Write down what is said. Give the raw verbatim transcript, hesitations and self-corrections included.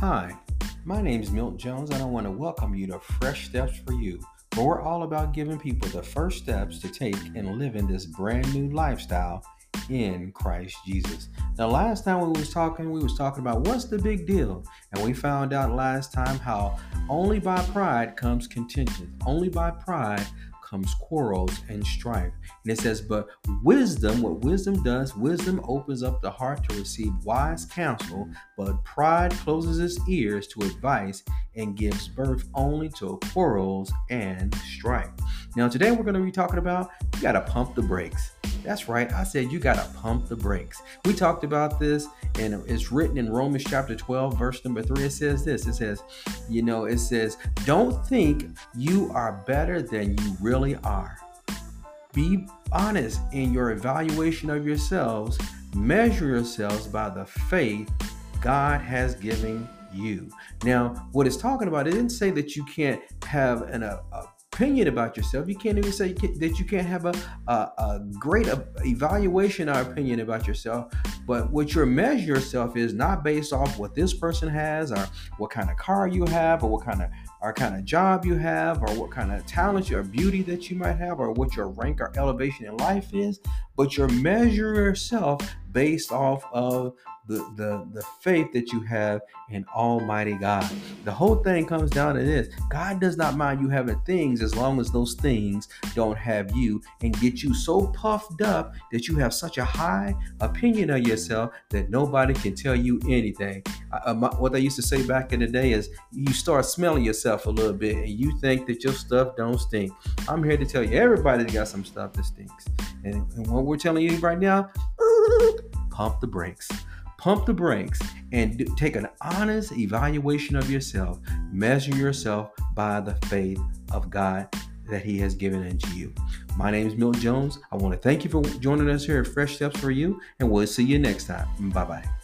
Hi, my name is Milt Jones, and I want to welcome you to Fresh Steps for You, where we're all about giving people the first steps to take in living this brand new lifestyle in Christ Jesus. Now, last time we was talking, we was talking about what's the big deal, and we found out last time how only by pride comes contention, only by pride comes quarrels and strife. And it says, but wisdom, what wisdom does, wisdom opens up the heart to receive wise counsel, but pride closes its ears to advice and gives birth only to quarrels and strife. Now, today we're going to be talking about you got to pump the brakes. That's right. I said you got to pump the brakes. We talked about this, and it's written in Romans chapter twelve, verse number three. It says this. It says, you know, it says, don't think you are better than you really are. Be honest in your evaluation of yourselves. Measure yourselves by the faith God has given you. Now, what it's talking about, it didn't say that you can't have an a, a opinion about yourself. You can't even say that you can't have a, a, a great evaluation or opinion about yourself. But what you measure yourself is not based off what this person has, or what kind of car you have, or what kind of or kind of job you have, or what kind of talent or beauty that you might have, or what your rank or elevation in life is. But you measure yourself based off of the, the, the faith that you have in Almighty God. The whole thing comes down to this. God does not mind you having things as long as those things don't have you and get you so puffed up that you have such a high opinion of yourself that nobody can tell you anything. Uh, my, what they used to say back in the day is you start smelling yourself a little bit and you think that your stuff don't stink. I'm here to tell you, everybody's got some stuff that stinks. And, and what we're telling you right now, pump the brakes. Pump the brakes and do, take an honest evaluation of yourself. Measure yourself by the faith of God that He has given unto you. My name is Milt Jones. I want to thank you for joining us here at Fresh Steps for You, and we'll see you next time. Bye-bye.